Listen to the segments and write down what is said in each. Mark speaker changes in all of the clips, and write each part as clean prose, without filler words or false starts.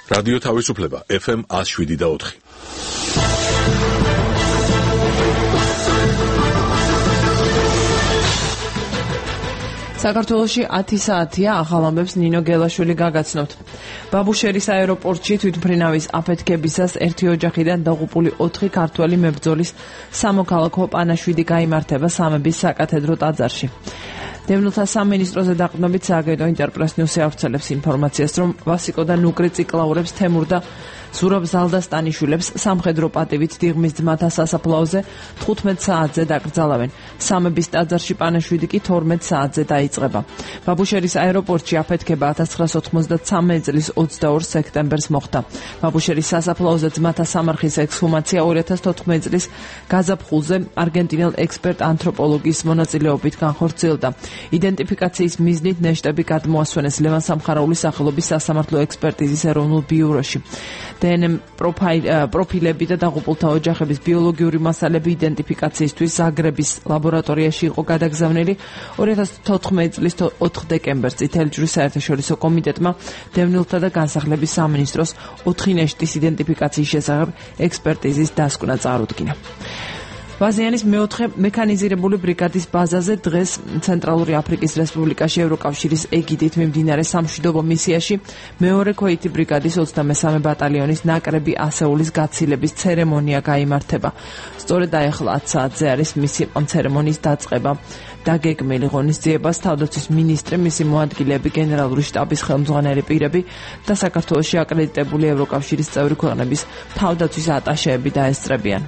Speaker 1: რადიო თავისუფლება FM 107.4.
Speaker 2: საქართველოში 10 საათია ახალ ამბებს ნინო გელაშვილი გაგაცნობთ. ბაბუშერის აეროპორტში თვითმფრინავის აფეთქებისას ერთი ოჯახიდან დაღუპული 4 ქართველი მებრძოლის სამოქალაქო პანაშვიდი გაიმართება სამების საკათედრო ტაძარში. დევნილთა სამინისტროზე დაყრდნობით სააგენტო ინტერპრეს ნიუსი ავრცელებს ინფორმაციას, რომ ვასიკო და ნუკრი ციკლაურებს თემურ და ზურაბ ზალდასტანიშვილებს სამხედრო პატივით დიღმის ძმათა სასაფლაოზე 15 საათზე დაკრძალავენ. სამების ტაძარში პანაშვიდი კი 12 საათზე დაიწყება. ბაბუშერის აეროპორტში აფეთქება 1993 წლის 22 სექტემბერს მოხდა. ბაბუშერის სასაფლაოზე ძმათა სამარხის ექსჰუმაცია 2014 წლის გაზაფხულზე არგენტინელ ექსპერტ ანთროპოლოგის მონაწილეობით განხორციელდა. იდენტიფიკაციის მიზნით ნეშტები გადმოასვენეს ლევან სამხარაულის სახელობის სასამართლო ექსპერტიზის ეროვნულ ბიუროში. დნმ პროფილები და დაღუპულთა ოჯახების ბიოლოგიური მასალები იდენტიფიკაციისთვის ზაგრების ლაბორატორიაში იყო გადაგზავნილი. 2014 წლის 4 დეკემბერს წითელი ჯვრის საერთაშორისო კომიტეტმა დევნილთა და განსახლების სამინისტროს 4 ნეშტის იდენტიფიკაციის შესახებ ექსპერტიზის დასკვნა წარუდგინა. ვაზიანის მეოთხე მექანიზირებული ბრიგადის ბაზაზე დღეს ცენტრალური აფრიკის რესპუბლიკაში ევროკავშირის ეგიდით მიმდინარე სამშვიდობო მისიაში მეორე ქოითი ბრიგადის 23 ბატალიონის ნაკრები ასეულის გაცილების ცერემონია გაიმართება. სწორედ ახლა 10 საათზე არის მისი ცერემონიის დაწყება. დაგეგმილი ღონისძიებას თავდაცვის მინისტრი, მისი მოადგილეები, გენერალური შტაბის ხელმძღვანელი პირები და საქართველოში აკრედიტებული ევროკავშირის წევრი ქვეყნების თავდაცვის ატაშეები დაესწრებიან.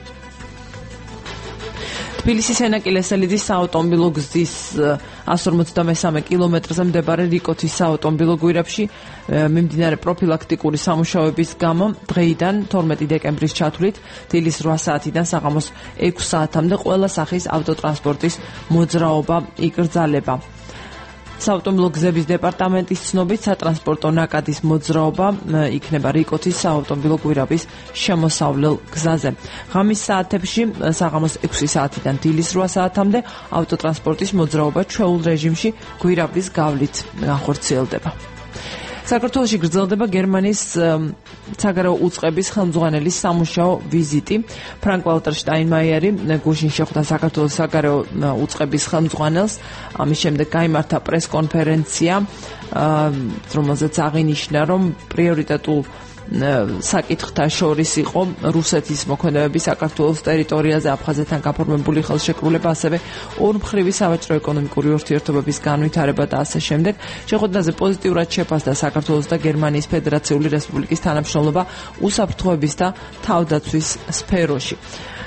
Speaker 2: თბილისის ენაკილესელიძის საავტომობილო გზის 153 კილომეტრზე მდებარე რიკოთის საავტომობილო გვირაბში მიმდინარე პროფილაქტიკური სამუშაოების გამო დღეიდან 12 დეკემბრის ჩათვლით დილის 8 საათიდან საღამოს 6 საათამდე ყველა სახის ავტოტრანსპორტის მოძრაობა იკრძალება. საავტომობილო გზების დეპარტამენტის ცნობით სატრანსპორტო ნაკადის მოძრაობა იქნება რიკოთის საავტომობილო გვირაბის შემოსავლელ გზაზე. ღამის საათებში საღამოს 6 საათიდან დილის 8 საათამდე ავტოტრანსპორტის მოძრაობა ჩვეულ რეჟიმში გვირაბის გავლით განხორციელდება. საქართველოში გრძელდება გერმანიის საგარეო უწყების ხელმძღვანელის სამუშაო ვიზიტი. ფრანკ ვალტერ შტაინმაიერი გუშინ შეხვდა საქართველოს საგარეო უწყების ხელმძღვანელს. ამის შემდეგ გაიმართა პრესკონფერენცია, რომელზეც აღინიშნა, რომ პრიორიტეტულ საკითხთა შორის იყო რუსეთის მოქმედებები საქართველოს ტერიტორიაზე აფხაზეთთან გაფორმებული ხელშეკრულება, ასევე ორმხრივი სავაჭრო-ეკონომიკური ურთიერთობების განვითარება და ასე შემდეგ. შეხვედრაზე პოზიტიურად შეფასდა საქართველოს და გერმანიის ფედერაციული რესპუბლიკის თანამშრომლობა უსაფრთხოების და თავდაცვის სფეროში.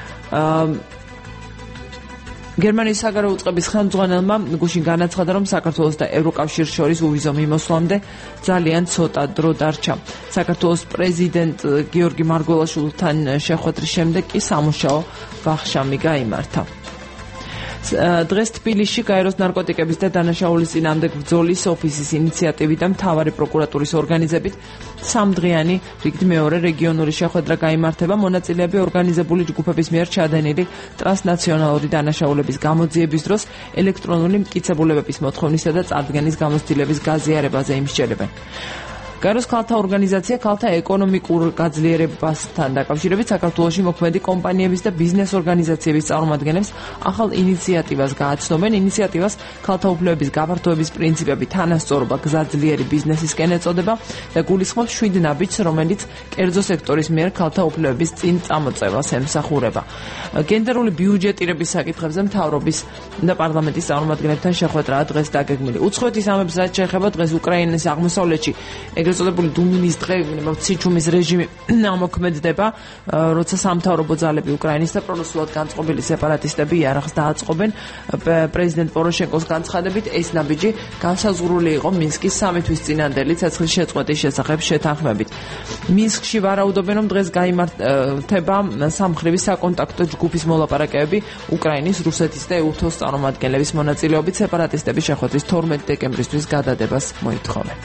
Speaker 2: გერმანიის საგარეო უწყების ხელმძღვანელმა გუშინ განაცხადა, რომ საქართველოს და ევროკავშირის შორის უვიზო მიმოსვლამდე ძალიან ცოტა დრო დარჩა. საქართველოს პრეზიდენტ გიორგი მარგველაშვილთან შეხვედრის შემდეგ კი სამუშაო ვახშამი გაიმართა. დღეს თბილისში გაეროს ნარკოტიკების და დანაშაულის წინააღმდეგ ბრძოლის ოფისის ინიციატივით და მთავარი პროკურატურის ორგანიზებით სამდღიანი რიგით მეორე რეგიონული შეხვედრა გაიმართება. მონაწილეები ორგანიზებული ჯგუფების მიერ ჩადენილი ტრანსნაციონალური დანაშაულების გამოძიების დროს ელექტრონული მტკიცებულებების მოთხოვნისა და წარდგენის გამოცდილების გაზიარებაზე იმსჯელებენ. გაეროს ქალთა ორგანიზაცია ქალთა ეკონომიკურ გაძლიერებასთან დაკავშირებით საქართველოში მოქმედი კომპანიების და ბიზნეს ორგანიზაციების წარმომადგენლებს ახალ ინიციატივას გააცნობენ. ინიციატივას ქალთა უფლებების გაფართოების პრინციპები, თანასწორობა, გზაძლიერი ბიზნესისკენ ეწოდება და გულისხმობს 7 ნაბიჯს, რომელიც კერძო სექტორის მიერ ქალთა უფლებების წინ წამოწევას ემსახურება. გენდერული ბიუჯეტირების საკითხებზე მთავრობის და პარლამენტის წარმომადგენლებთან შეხვედრაა დღეს დაგეგმილი. უცხოეთის ამებს რაც შეეხება დღეს უკრაინის აღმოსავლეთში ეგრეთ წოდებული დუმინის დღე, სიჩუმის რეჟიმი ამოქმედდება, როცა სამთავრობო ძალები უკრაინის და პრორუსულად განწყობილი სეპარატისტები იარაღს დააწყობენ. პრეზიდენტ პოროშენკოს განცხადებით ეს ნაბიჯი განსაზღვრული იყო მინსკის სამი თვის წინანდელი ცეცხლის შეწყვეტის შესახებ შეთანხმებით. მინსკში ვარაუდობენ, რომ დღეს გაიმართება სამხრივი საკონტაქტო ჯგუფის მოლაპარაკებები უკრაინის, რუსეთის და ეუთოს წარმომადგენლების მონაწილეობით. სეპარატისტები შეხვედრის 12 დეკემბრისთვის გადადებას მოითხოვენ.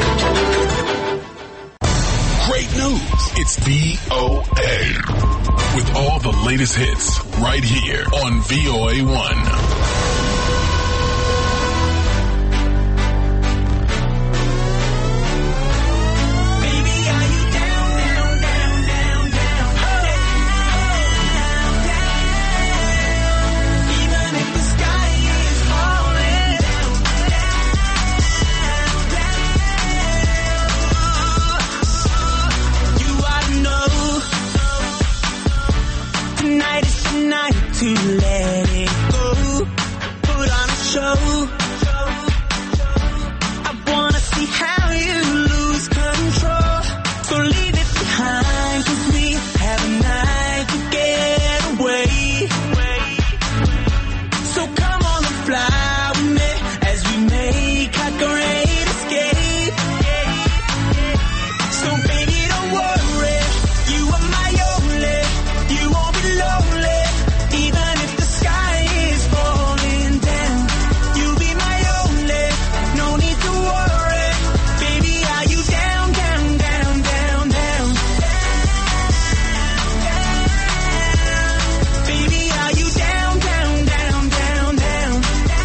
Speaker 1: It's VOA with all the latest hits right here on VOA1.
Speaker 3: To let it go, put on a show. I wanna see how you lose control. So leave it behind, 'cause we have a night to get away. So come on and fly with me as we make our great escape. So baby, don't worry, you are my only, you won't be lonely. Even if the sky is falling down, you'll be my only, no need to worry. Baby, are you down, down, down, down, down? Baby, are you down, down, down, down, down?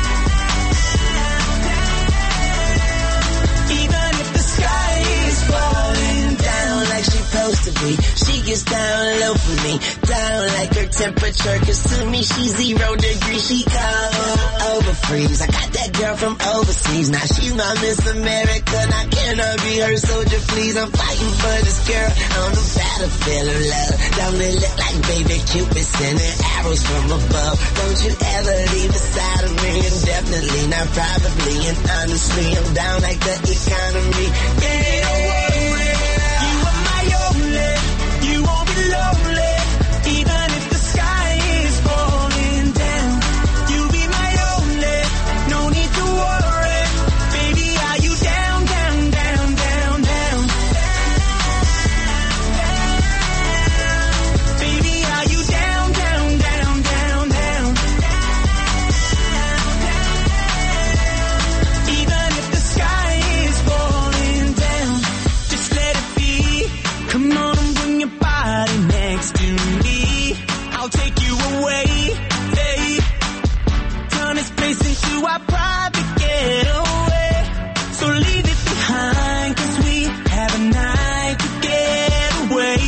Speaker 3: Even if the sky is falling down like she's supposed to be, she gets down low for me, down like her temperature, 'cause to me she's 0 degrees, she cold over freeze. I got that girl from overseas, now she's my Miss America, now can I be her soldier please? I'm fighting for this girl on the battlefield of love. Don't it look like baby Cupid sending arrows from above? Don't you ever leave the side of me, and definitely not probably, and honestly I'm down like the economy. Baby, don't worry, you are my only, you won't be lonely. Even if the sky is falling down, you'll be my only, no need to worry. Baby, are you down, down, down, down, down? Baby, are you down, down, down, down, down? Even if the sky is falling down, just let it be. Come on and bring your body next to me, I'll take you away, hey. Turn this place into our private getaway. So leave it behind, 'cause we have a night to get away.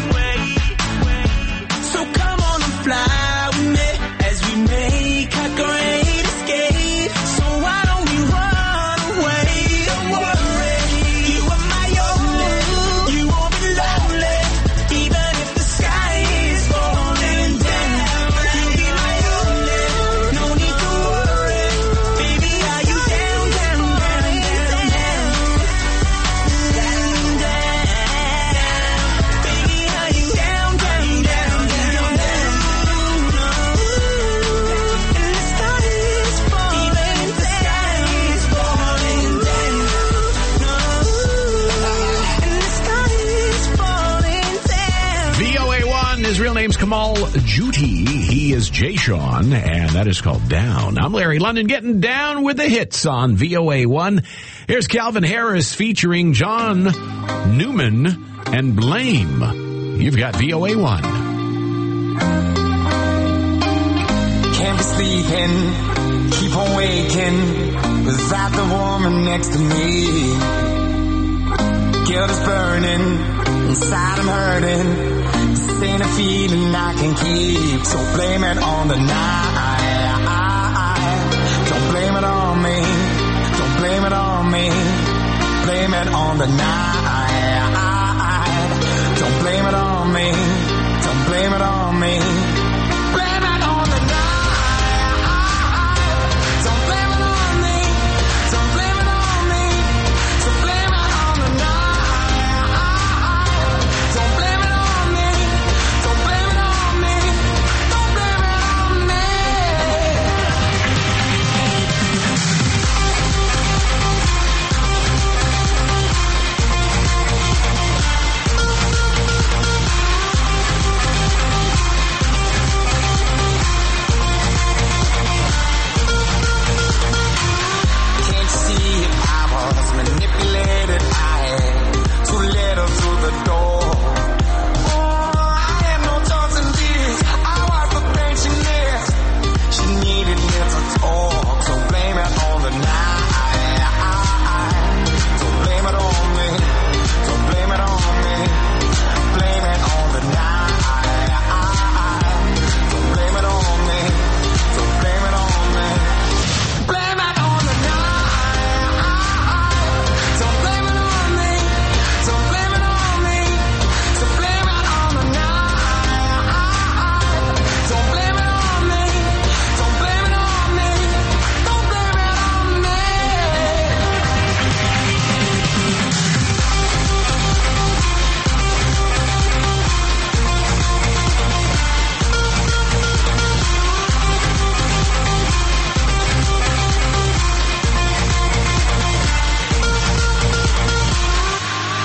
Speaker 3: So come on and fly with me as we make our great escape. So why don't we run away? Don't worry, you are my only, you won't be lonely. Even if the sky is falling down, you'll be my only, no need to worry. Baby, are you down, down, down, down, down? Down, down. Baby, are you down, down, down, down, down? And the sky is falling, even if the sky is falling down. And the sky is falling down.
Speaker 4: VOA1, his real name's Kamal Juti. He is Jay Sean, and that is called Down. I'm Larry London, getting down with the hits on VOA1. Here's Calvin Harris featuring John Newman and Blame. You've got VOA1.
Speaker 5: Can't be sleeping, keep on waking without the woman next to me. Guilt is burning, inside I'm hurting. This ain't a feeling I can keep, so blame it on the night. Don't blame it on me, don't blame it on me. Blame it on the night. Don't blame it on me, don't blame it on me. Blame it on the night. Don't blame it on me, don't blame it on me. So blame it on the night. Don't blame it on me, don't blame it on me. Don't blame it on me.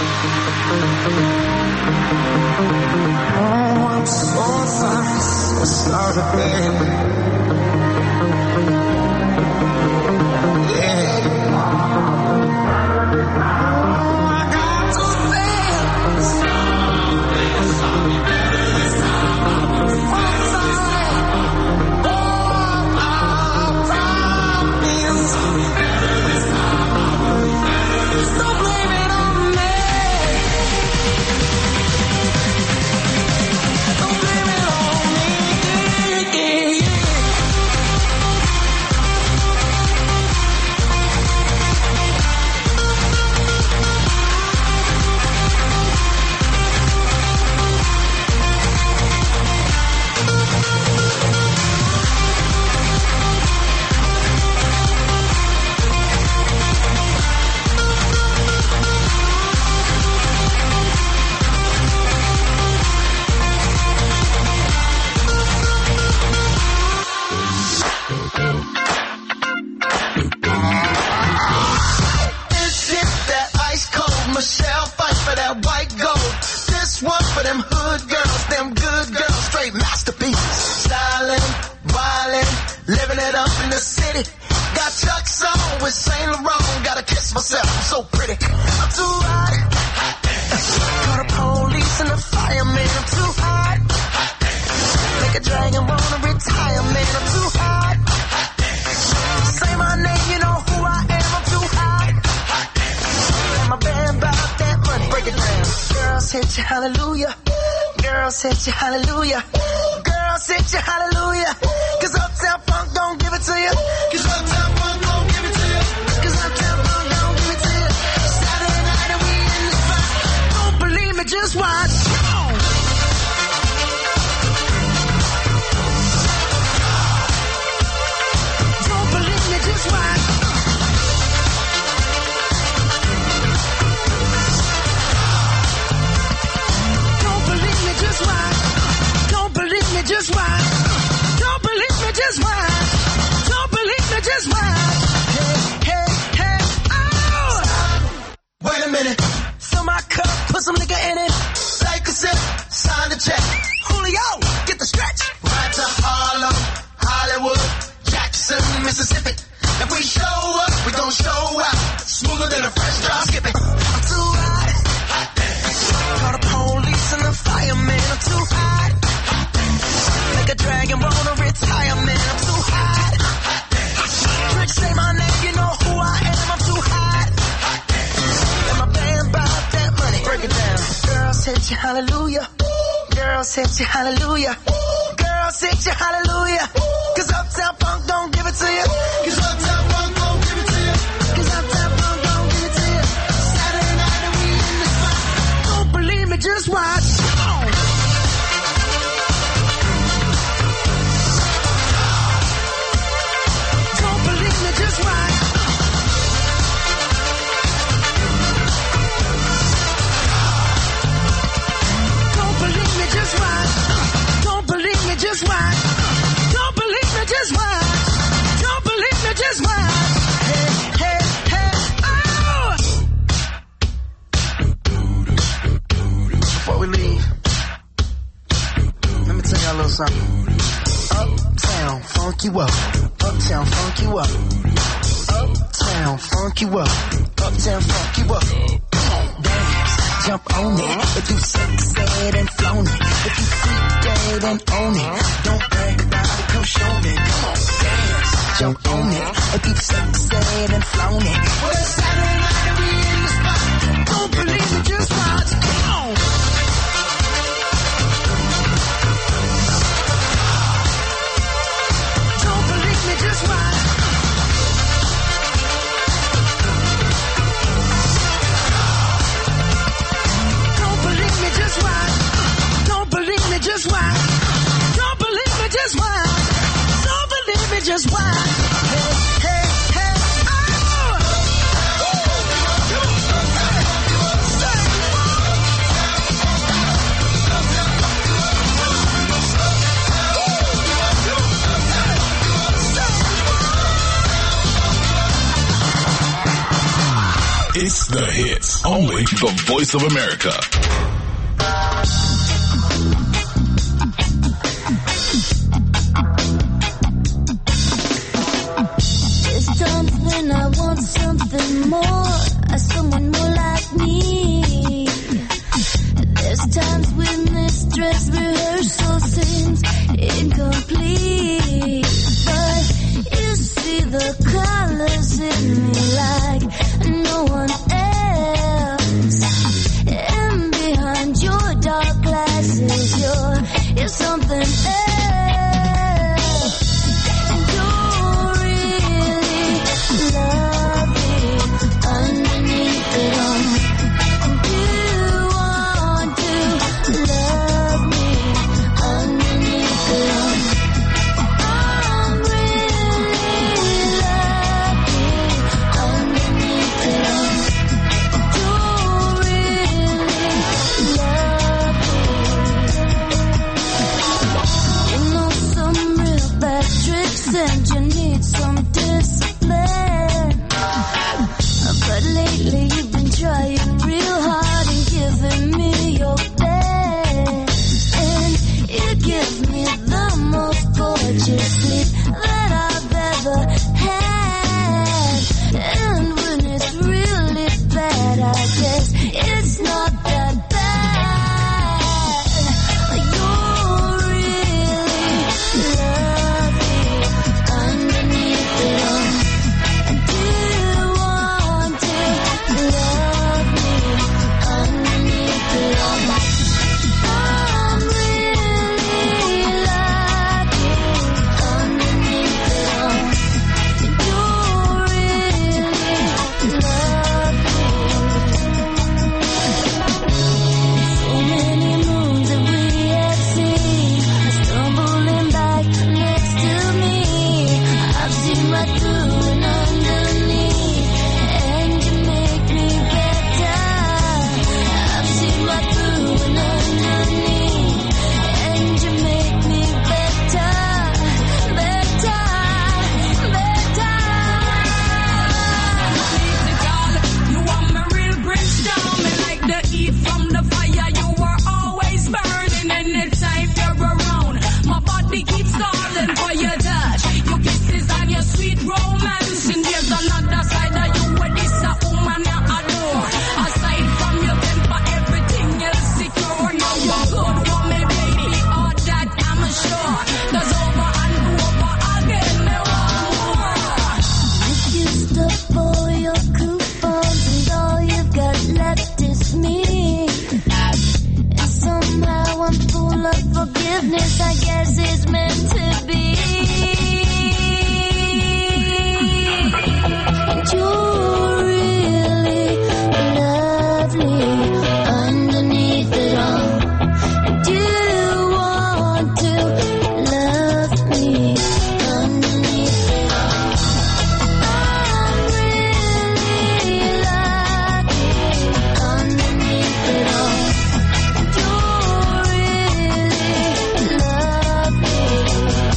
Speaker 5: Oh, I'm so sorry, baby. Yeah. Oh, I got to dance. Don't blame it on me. Don't blame it on me. This is that ice cold Michelle fight for that white gold. This one for them hood girls, them good girls, straight masterpieces. Styling, wildin', living it up in the city. Got Chuck's on with Saint Laurent. Gotta kiss myself, I'm so pretty. I'm too hot. Call the police and the fireman. I'm too hot. Make a dragon wanna retire, man. I'm too hot. Say my name, you know who I am. I'm too hot. And my band bought that money. Break it down. Girls hit you, hallelujah. Girls hit you, hallelujah. Girls hit you, hallelujah. 'Cause Uptown Funk don't give it to you. 'Cause Uptown Funk don't give it to you. 'Cause Uptown Funk don't give it to you. Saturday night and we in the spot. Don't believe me, just watch. Come on. Don't believe me, just watch. Don't believe me, just watch. Don't believe me, just watch. Don't believe me, just watch. Don't believe me, just watch. Hey, hey, hey, oh! Wait a minute. Fill my cup, put some nigga in it. Take a sip, sign the check. Julio, get the stretch. Right to Harlem, Hollywood, Jackson, Mississippi. If we show up, we gon' show out. Smoother than a fresh drop skipping. I'm too hot. Call the police and the fireman. I'm too hot. Make a dragon wanna retire, man. I'm too hot. Trick, say my name, you know who I am. I'm too hot. And my band bought that money. Break it down. Girls hit you, hallelujah. Girls hit you, hallelujah. Girls hit you, hallelujah. 'Cause Uptown Funk don't give it to you. 'Cause Uptown Funk don't give it to you. 'Cause Uptown Funk don't give it to you. Saturday night and we in the spot. Don't believe me, just watch. Come on. Don't believe me, just watch. Don't believe me, just watch. Don't believe me, just watch. Don't believe me, just watch. Don't believe me, just watch. Hey, hey, hey, oh! Before we leave, let me tell y'all a little something. Uptown, funk you up. Uptown, funk you up. Uptown, funk you up. Uptown, funk you up. Come on, dance, jump on it. If you sexed and flown it. If you freak dead and own it. Don't brag about it, come show me. Come on, dance, jump on it. If you sexed and flown it. Well, it's Saturday night and we in the spot. Don't believe me, just watch. Come on. Don't believe me, just watch. Don't believe me, just watch. Don't believe me, just watch. Don't believe me, just watch. Don't believe me, just watch. Hey, hey, hey, oh! Come
Speaker 1: It's the hits. Only the Voice of America.
Speaker 6: There's times when I want something more, someone more like me. There's times when this dress rehearsal seems incomplete. But you see the colors in me like no one else. And behind your dark glasses, you're something else. And you're really lovely underneath it all. And you want to love me underneath it all. I'm really lucky underneath it all. You're really lovely. You know some real bad tricks and you need some discipline. But lately you've been trying real hard and giving me your best. And it gives me the most gorgeous sleep that I've ever had. And when it's really bad, I guess it's not that bad. You're really lovely underneath it all. And you want to love me underneath it all. I'm really lucky underneath it all. And you're really lovely. So many moons that we have seen stumbling back next to me. I've seen right through and underneath, and you make me better. I've seen right through and underneath, and you make me better, better, better.
Speaker 7: You want my real brimstone, me like the heat from the fire. You were always burning anytime you're around. My body keeps calling for your touch, your kisses and your sweet romance. And there's another side of you where this a woman you adore. Aside from your temper, everything else secure. Now you're good for me, baby, all that I'm sure. 'Cause over and over again, me want more.
Speaker 6: You used up all your coupons and all you've got left is me. And somehow I'm full of forgiveness, I guess it's meant to be. And you're really lovely underneath it all. And you want to love me underneath it all. I'm really lucky underneath it all. And you're really lovely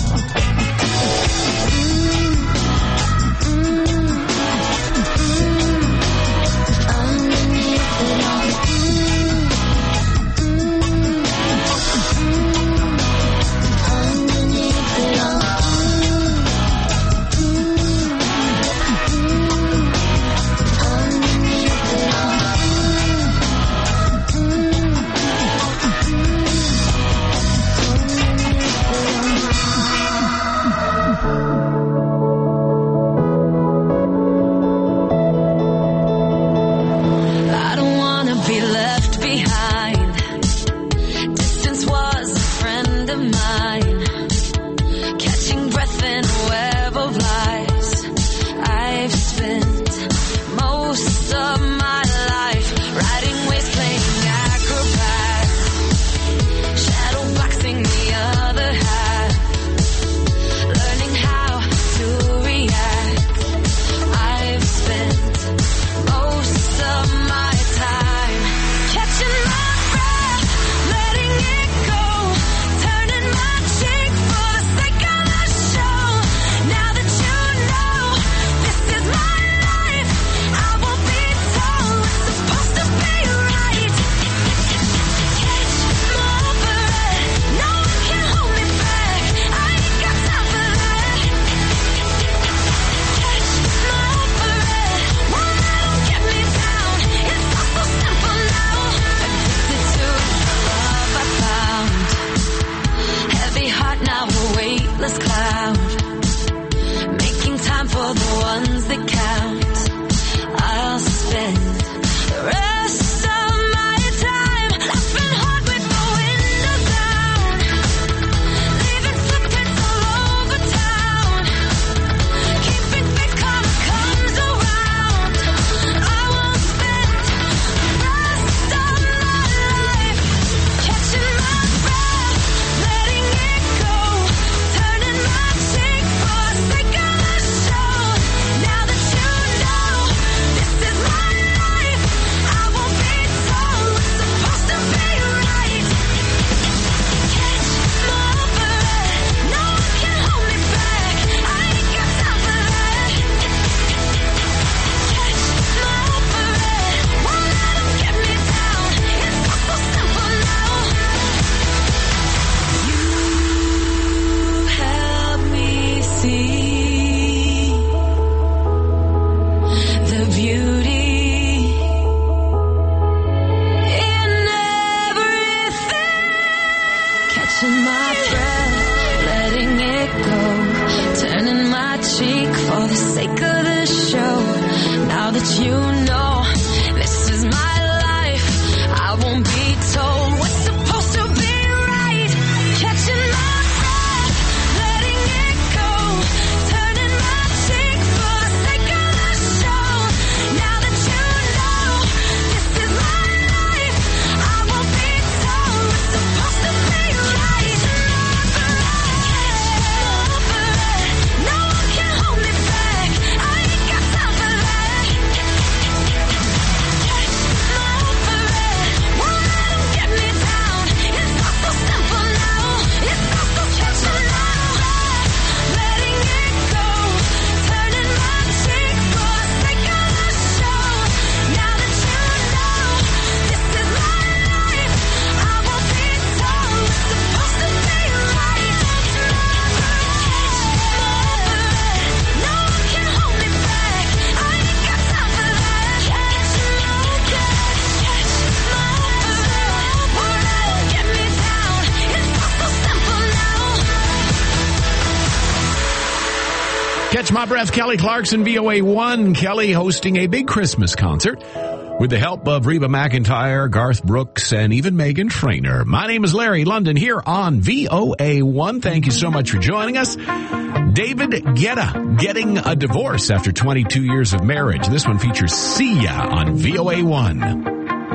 Speaker 4: Catch My Breath, Kelly Clarkson, VOA1. Kelly hosting a big Christmas concert with the help of Reba McEntire, Garth Brooks, and even Meghan Trainor. My name is Larry London here on VOA1. Thank you so much for joining us. David Guetta getting a divorce after 22 years of marriage. This one features Sia on VOA1.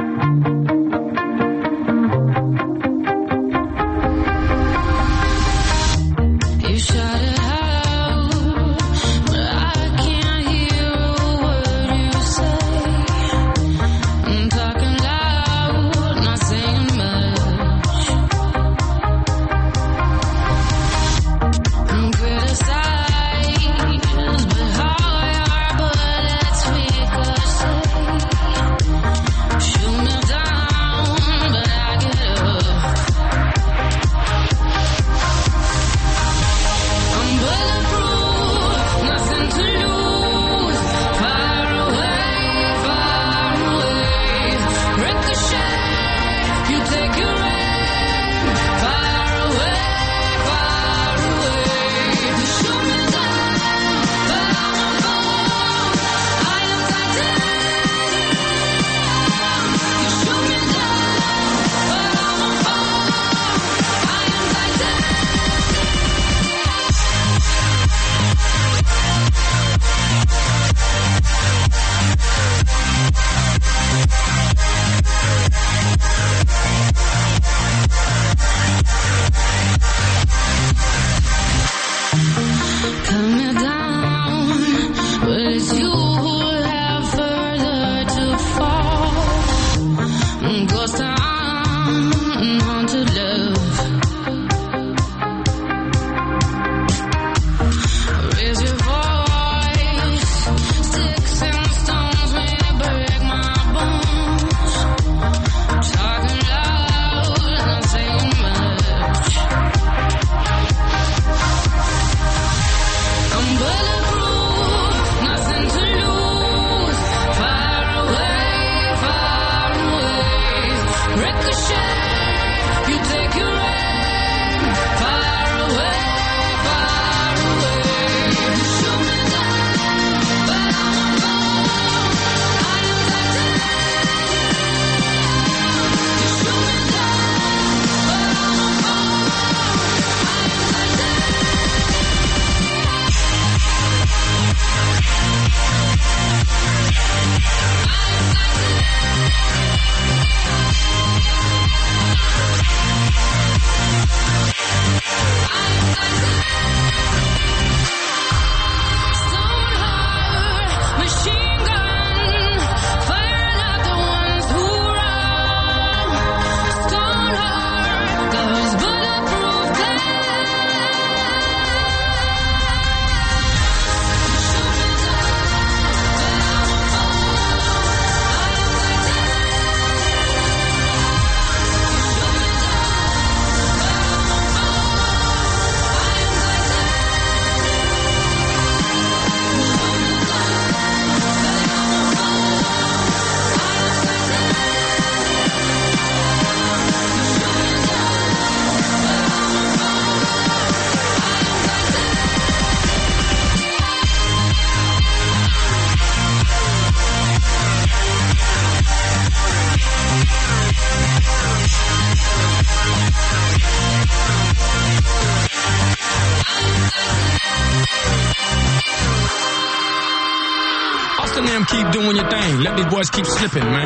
Speaker 5: Keep doing your thing. Let these boys keep slipping, man.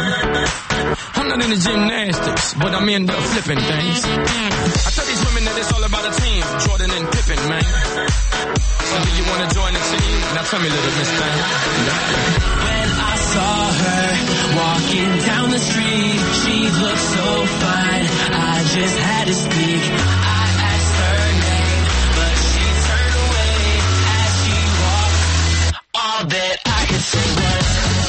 Speaker 5: I'm not into gymnastics, but I'm into flipping things. I tell these women that it's all about a team. Jordan and Pippen, man. So do you want to join the team? Now tell me, little miss thing.
Speaker 3: When I saw her walking down the street, she looked so fine. I just had to speak. I asked her name, but she turned away as she walked. All that I could say was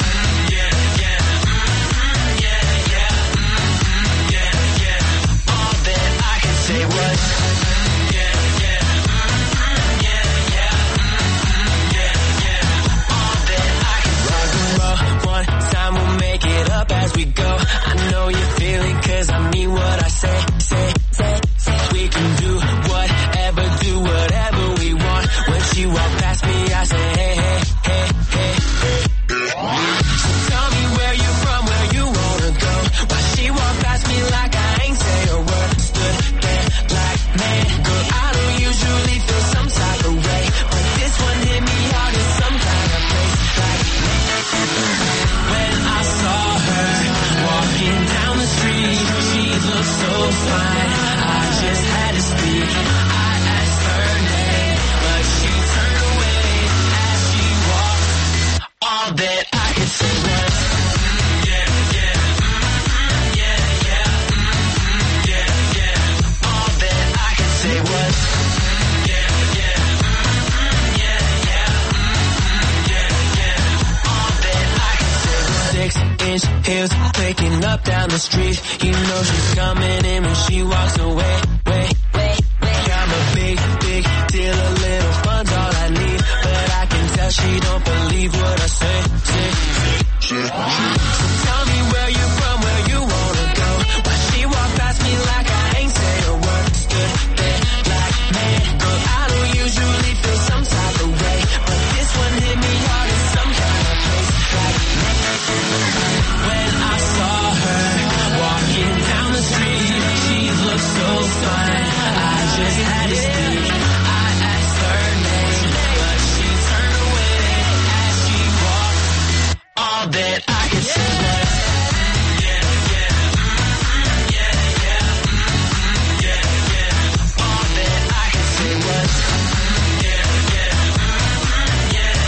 Speaker 3: as we go. I know you feel it 'cause I mean what I say. We can do whatever we want. When she walked past me, I say fine. I just had to speak. I asked her name, but she turned away as she walked. All that I could say was, yeah, yeah, yeah, yeah, yeah, yeah. All that I could say was, yeah, yeah, yeah, yeah, yeah, yeah. All that I could say was 6-inch heels clicking up down the street. You know she's coming in when she walks away. I'm a big deal, a little fun's all I need, but I can tell she don't believe what I say. So tell me where you from, where you wanna go. Why she walked past me like I ain't say a word. Stood there like, man, girl, I don't usually feel some type of way, but this one hit me hard in some kind of place. Like, when I saw her walking down the street, she looked so fine. I just had to speak. I asked her name, but she turned away as she walked. All that I could say was, yeah, yeah, yeah, yeah, yeah, yeah. All that I could say was, yeah, yeah, yeah, yeah,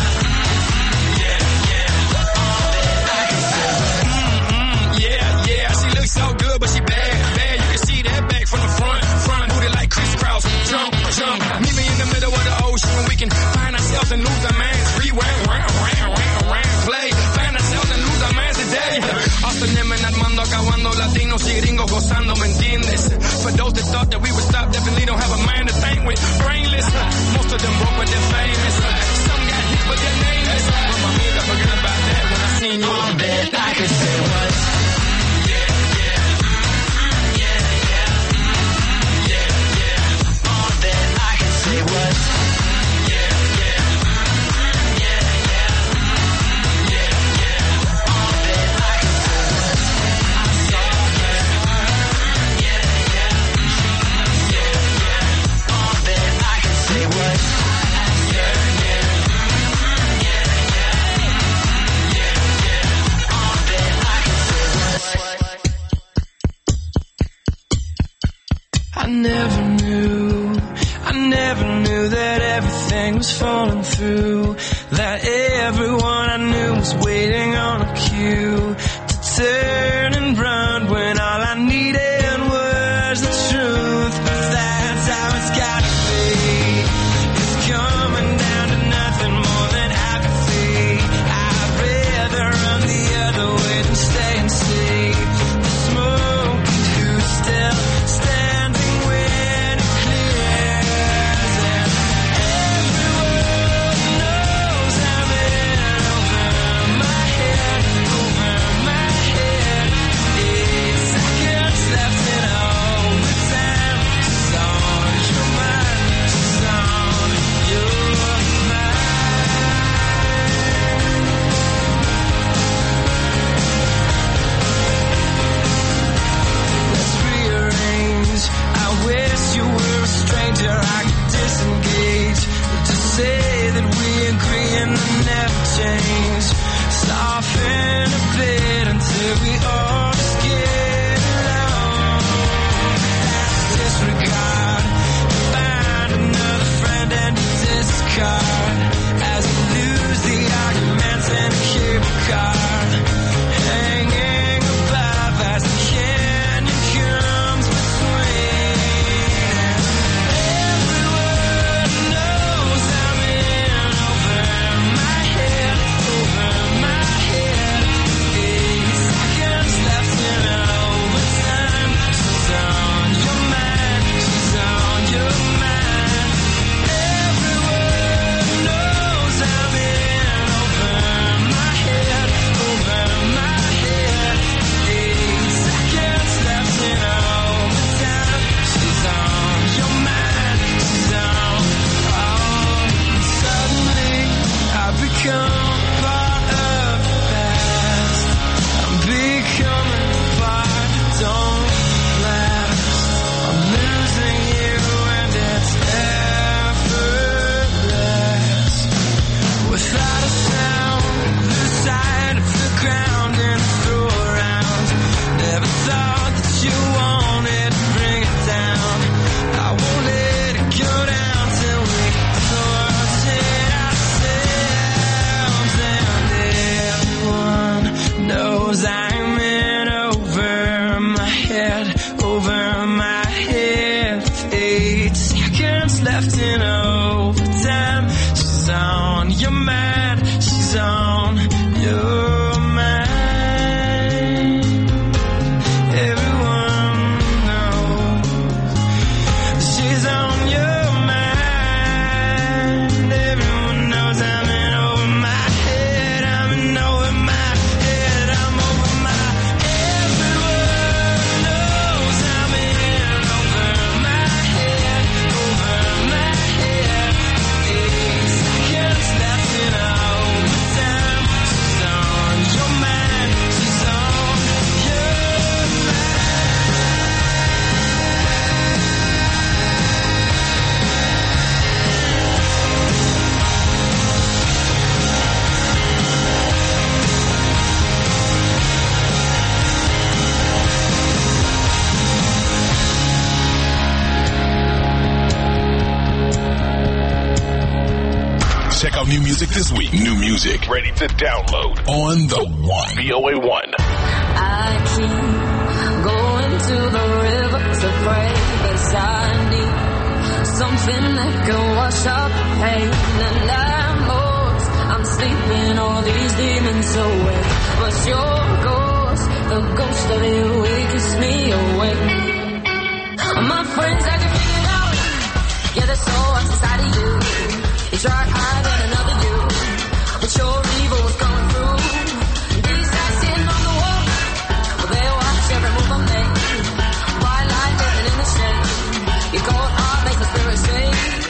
Speaker 3: yeah, yeah. All that I could say was,
Speaker 5: Yeah, she looks so good, but she bad. You can see that back from the front booty like crisscross. Jump, meet me in the middle of the ocean. We can find ourselves and lose our minds. Rewind, round, play. Find ourselves and lose our minds today. Austin, armando, acabando, latinos y gringos gozando, ¿me entiendes? For those that thought that we would stop, definitely don't have a mind to think with. Brainless, most of them broke but they're famous. Some got hit but they're nameless. But my amiga, forget about that when I seen you.
Speaker 3: all that I could say was, yeah, yeah, yeah, yeah, yeah, yeah. All that I could say was, yeah, yeah, yeah, yeah, yeah, yeah. All that I could say was, I saw her, yeah, yeah, yeah, yeah. All that I could say was, I asked her name, yeah, yeah, yeah, yeah. All that I could say was,
Speaker 5: I never knew that everything was falling through, that everyone I knew was waiting on a cue to turn and run when all I needed was the truth. But that's how it's gotta be. It's coming down to nothing more than apathy. I'd rather run the other way than stay and see the smoke and who's still standing when it clears. And everyone knows I'm in over my head,
Speaker 1: new music this week. New music ready to download on the One. VOA1.
Speaker 6: I keep going to the river to pray, 'cause I need something that can wash out the pain. And I'm sleeping all these demons away, but your ghost, the ghost of you, it keeps me awake. My friends, I can figure it out. Yeah, there's so much inside of you. You try hiding another you, but your evil was coming through. These guys sitting on the wall, well, they watch every move I make. White light living in the shade. Your cold heart makes the spirit say.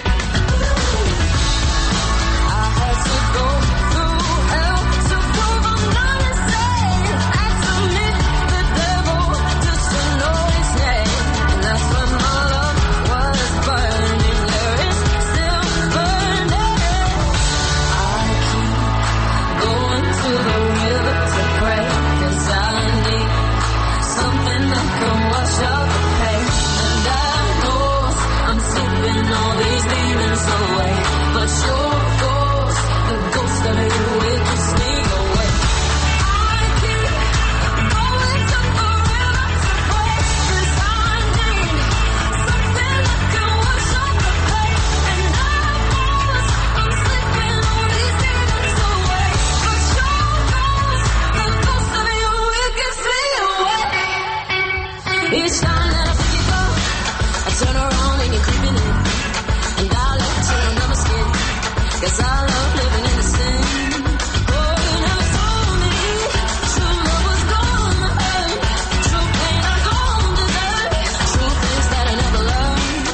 Speaker 6: I had to go through hell to prove I'm not insane. I submit the devil just to know his name. And that's when my love was burning. There is still burning. I keep going to the river to pray, 'cause I need something that can wash out the pain. And I know I'm sleeping all these demons away, but your ghost, the ghost of you, it keeps me awake. I keep going to the river to pray, 'cause I need something that can wash out the pain. And I know I'm sleeping all these demons away, but your ghost, the ghost of you, it keeps me awake. Each time that I think you go, I turn around and you're creeping in, and I look to another skin, 'cause I love living in the sin. Oh, you never told me true love was gonna hurt, true pain I don't deserve, true things that I never learned.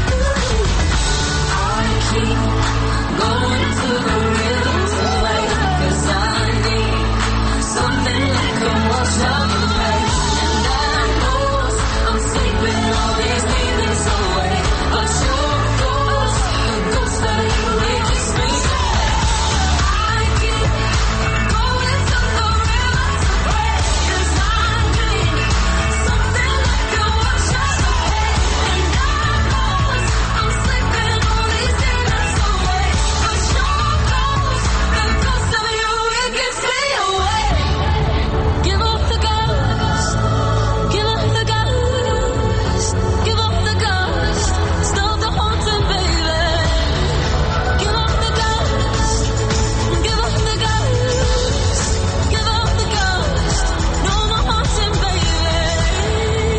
Speaker 6: I keep going to the river to play, 'cause I need something that can wash out the pain. And I know I'm sleeping all these demons away, but your ghost, the ghost of you, it keeps me awake. I keep going to the river to pray, 'cause I need something that can wash out the pain. And I know I'm sleeping all these demons away, but your ghost, the ghost of you, it keeps me awake. Give up the ghost, give up the ghost, give up the ghost, stop the haunting, baby. Give up the ghost, give up the ghost, give up the ghost, no more haunting, baby.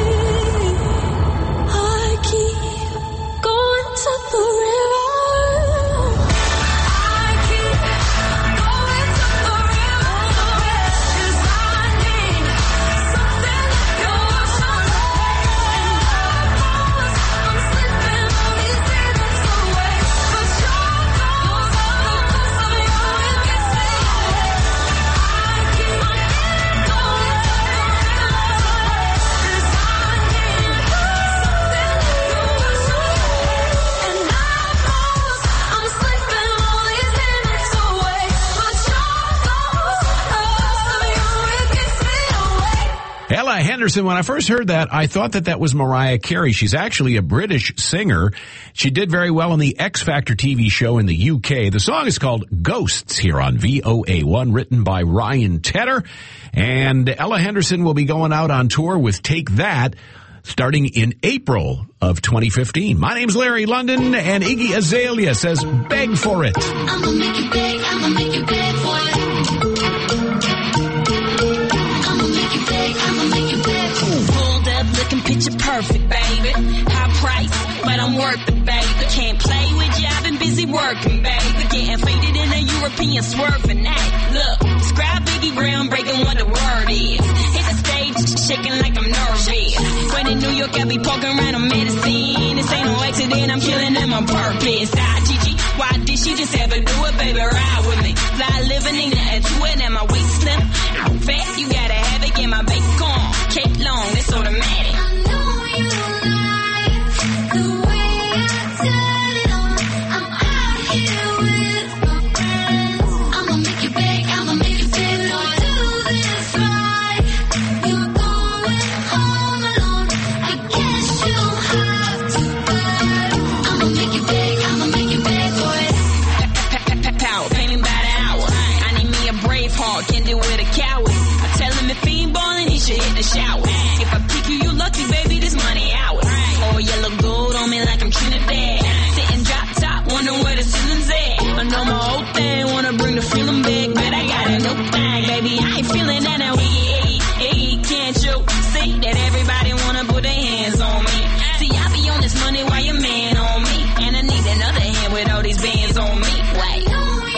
Speaker 6: I keep going to the river. I keep going to the river, 'cause I need something that can wash out the pain. I'm sleeping all these demons away, but your ghost, the ghost of you, it keeps me awake. I keep going to the river, 'cause I need something that can wash out the pain. And I know I'm sleeping all these demons away, but your ghost, the ghost of you, it keeps me awake.
Speaker 4: Ella Henderson, when I first heard that, I thought that was Mariah Carey. She's actually a British singer. She did very well on the X Factor TV show in the UK. The song is called Ghosts here on VOA1, written by Ryan Tedder. And Ella Henderson will be going out on tour with Take That starting in April of 2015. My name's Larry London, and Iggy Azalea says, beg for it.
Speaker 6: I'ma make you beg, I'ma make you beg for it. I'ma make you beg, I'ma make you beg for it.
Speaker 7: Pulled up looking picture perfect, baby. High price, but I'm worth it, baby. Can't play with you, I've been busy working, baby. Getting faded in a European swerving act. Look, describe Biggie groundbreaking what the word is. Hit the stage, shaking like I'm nervous. When in New York, I be poking around on medicine. This ain't no accident, I'm killing them on purpose. Gigi, why did she just ever do it, baby? Ride with me. Fly living, ain't nothing to it, and my waist slim. Fat, you gotta have it, get my bacon. Cake long, it's automatic.
Speaker 6: I know you like the way I tell it all. I'm out here with my friends. I'ma make you beg, I'ma make you beg. Don't do this right. You're going home alone. I guess you'll have to beg. I'ma make you beg, I'ma make you beg for it.
Speaker 3: wanna put their hands on me. See, I be on this money while your man on me. And I need another hand with all these bands on me. Wait.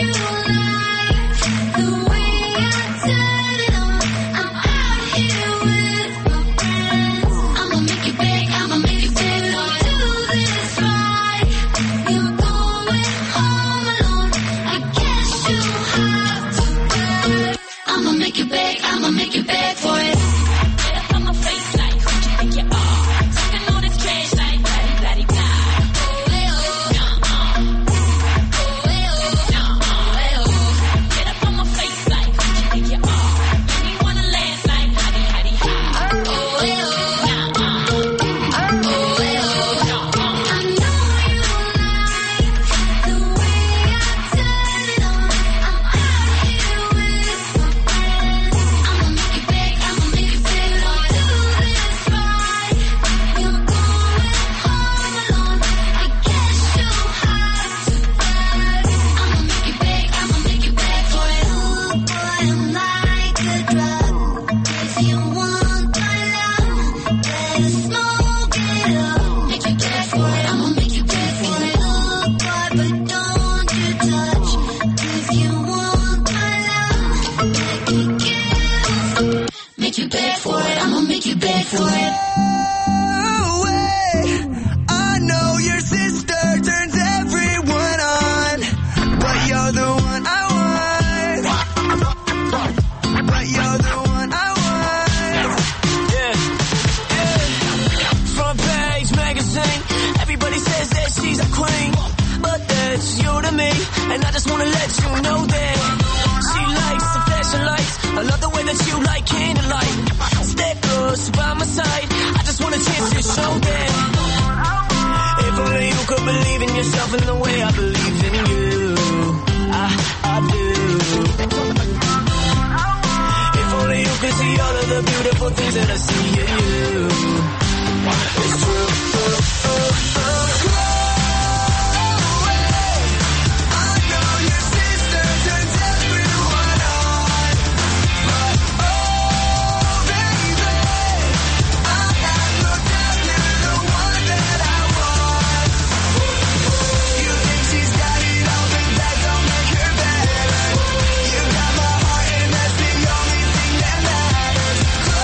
Speaker 6: I'ma make you beg for it.
Speaker 3: Get up on my face like who you think you are? Talking all this trash like bloody bloody blah. Get up on my face like who you think you are? Make me wanna laugh like hotty hotty ha.
Speaker 6: I know you like the way I turn it on. I'm out here with my friends. I'ma make you beg, I'ma make you beg. I'll do this right. You're going home alone. I guess you'll have to beg. I'ma make you beg, I'ma make you beg for it. Ooh, boy, I'm like a drug. If you want my love, better smoke it up. Make you beg for it, I'ma make you beg for it. Ooh, boy, but don't you touch. If you want my love, make you beg for it, I'ma make you beg for it.
Speaker 5: I know your sister turns everyone on, but you're the one I want. But you're the one I want. Yeah. Front page magazine, everybody says that she's a queen, but that's you to me, and I just wanna let you know that she likes the flashing lights. I love the way that you like candlelight. Stay close by my side. I just want a chance to show them. If only you could believe in yourself in the way I believe in you. I do. If only you could see all of the beautiful things that I see in you. It's true. I know your sister turns everyone on, but oh baby, I have no doubt you're the one that I want. You think she's got it all, but that don't make her better. You got my heart, and that's the only thing that matters. Go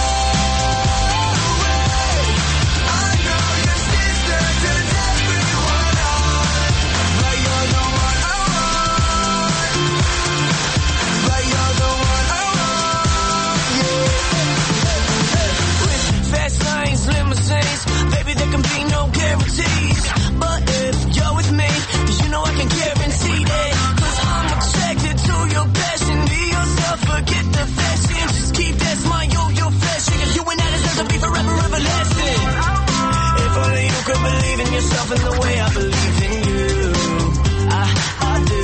Speaker 5: away. I know your sister turns everyone on, but you're the one I want. But you're the one I want. Yeah. With fast lanes, limousines, baby, there can be no guarantees. But if you're with me, you know I can guarantee that. 'Cause I'm attracted to your passion. Be yourself, forget the fashion. Just keep that smile, you're flashing. If you and I deserve to be forever everlasting. If only you could believe in yourself in the way I believe in you. I do.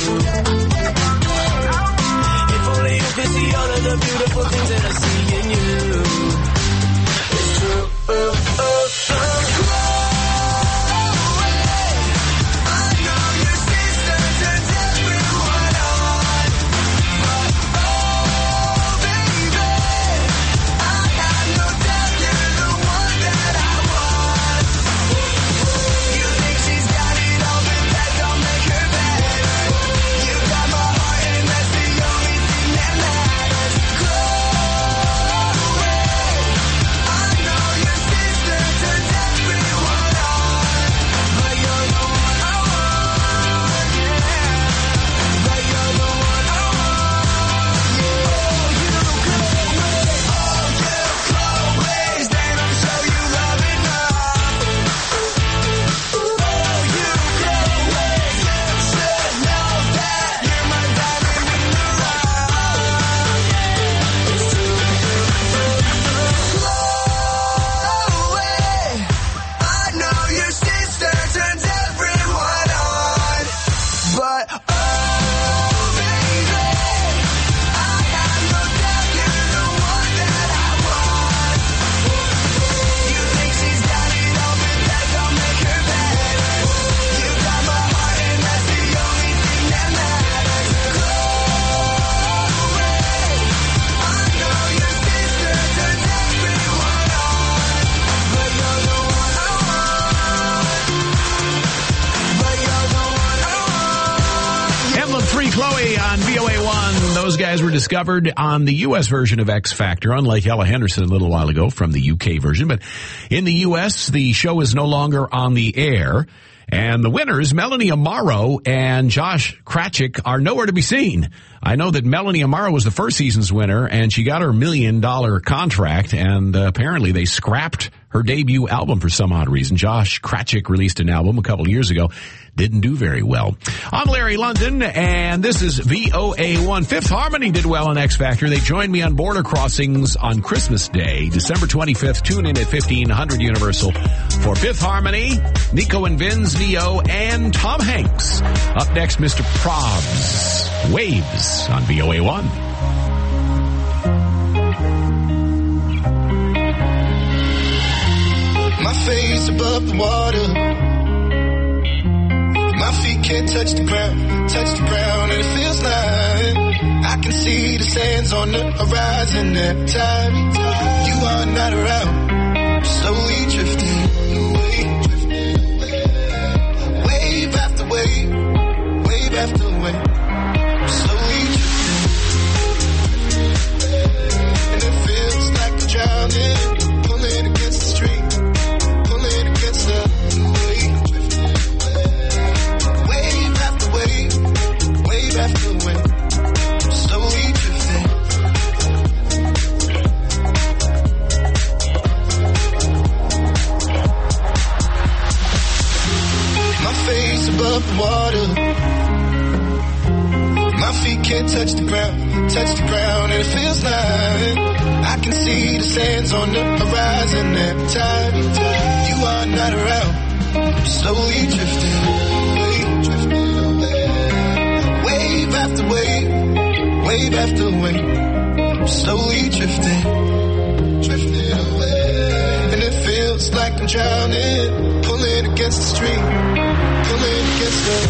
Speaker 5: If only you could see all of the beautiful things that I see in you. It's true. I know your sister turns everyone on, but oh baby, I have no doubt you're the one that I want. You think she's got it all, but that don't make her better. You got my heart, and that's the only thing that matters. Go away.
Speaker 4: those guys were discovered on the U.S. version of X Factor, unlike Ella Henderson a little while ago from the UK version. But in the U.S., the show is no longer on the air. And the winners, Melanie Amaro and Josh Krachik, are nowhere to be seen. I know that Melanie Amaro was the first season's winner, and she got her $1 million contract, and apparently they scrapped her debut album for some odd reason. Josh Krachik released an album a couple years ago. Didn't do very well. I'm Larry London, and this is VOA1. Fifth Harmony did well on X Factor. They joined me on Border Crossings on Christmas Day, December 25th. Tune in at 1500 Universal for Fifth Harmony, Nico and Vince, Neo, and Tom Hanks. Up next, Mr. Probs, Waves on VOA1.
Speaker 5: My face above the water. My feet can't touch the ground, and it feels like I can see the sands on the horizon every time you are not around. Slowly drifting away, wave after wave, wave after wave. Slowly drifting, and it feels like I'm drowning, pulling against the stream, pulling against the wave. Wave after wave, slowly drifting. My face above the water. My feet can't touch the ground, and it feels like I can see the sands on the horizon every time you are not around. Slowly drifting. Wave after wave, wave after wave, slowly drifting, drifting away. And it feels like I'm drowning, pulling against the stream, pulling against the...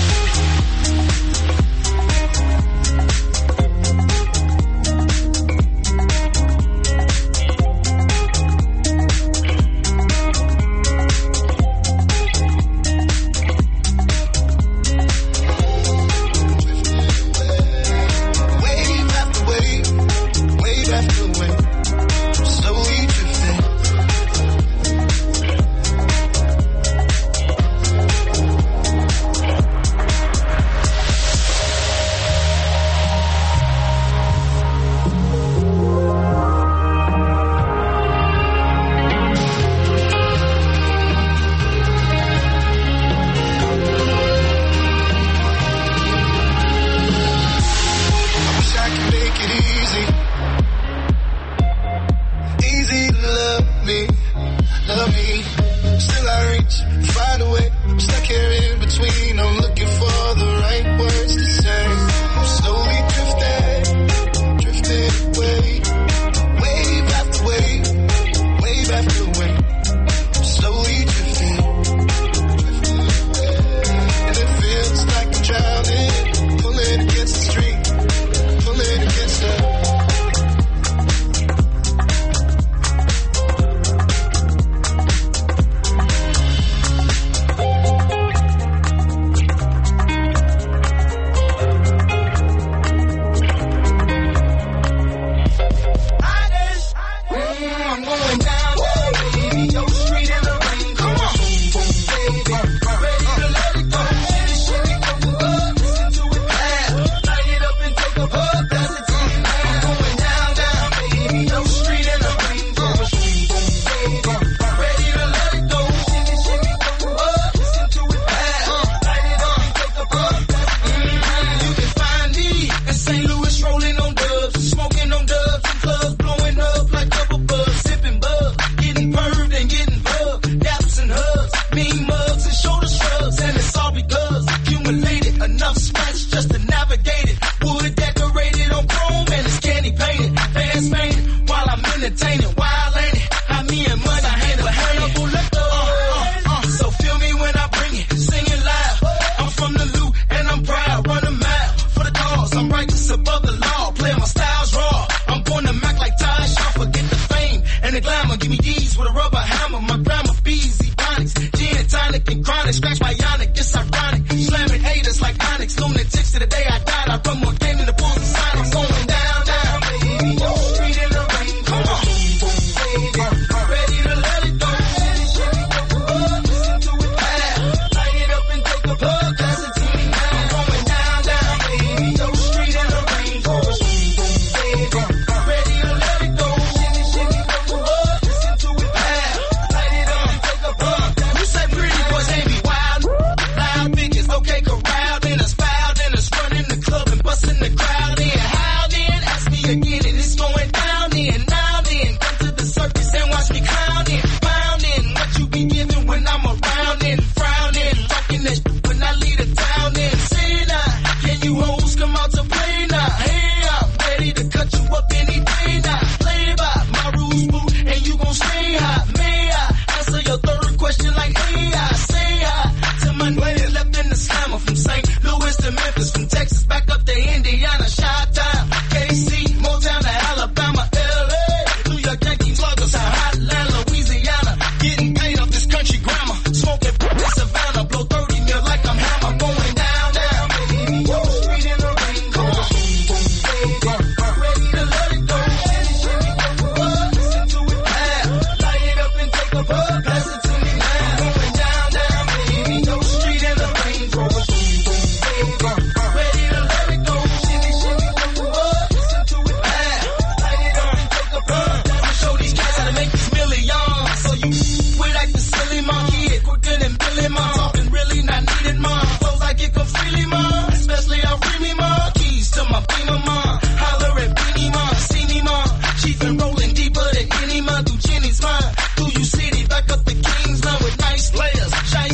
Speaker 8: Scratch my yonic, it's ironic. Slamming haters like Onyx. Lunatics to the day I died. I run more game than the Bulls and Sonics.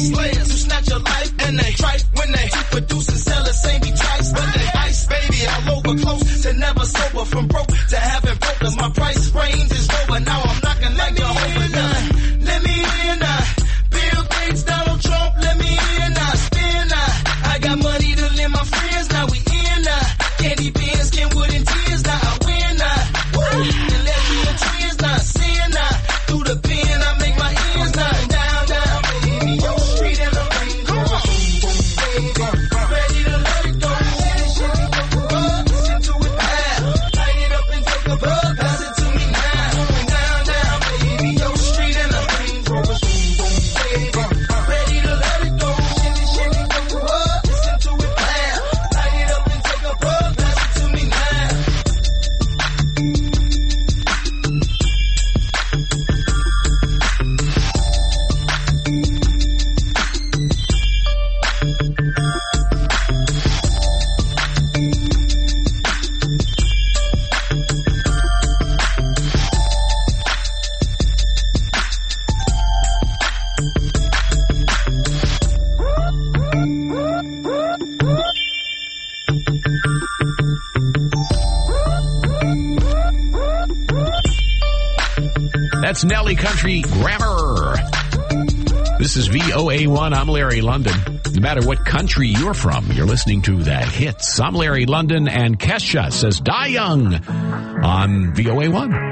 Speaker 8: slayers who snatch your life and they tripe when they produce and sell the same be twice, but they ice, baby, all over close to never sober, from broke to having brokers. My price range is lower, now I'm knocking like Jehovah. Let me in, Bill Gates, Donald Trump, let me in, spin, I got money to lend my friends, now we in, candy beans, Kenwood and tears, now I win, and lesbian twins, now sin, through the pen, I make my ends, down, baby, your street and the Range Rover, ready to let it go, listen to it, light it up and take a bug, pass it to me now, down, baby, your street and the Range Rover, ready to let it go, listen to it, light it up and take a bug, pass it to me now.
Speaker 4: That's Nelly Country Grammar. This is VOA1. I'm Larry London. No matter what country you're from, you're listening to The Hits. I'm Larry London, and Kesha says Die Young on VOA1.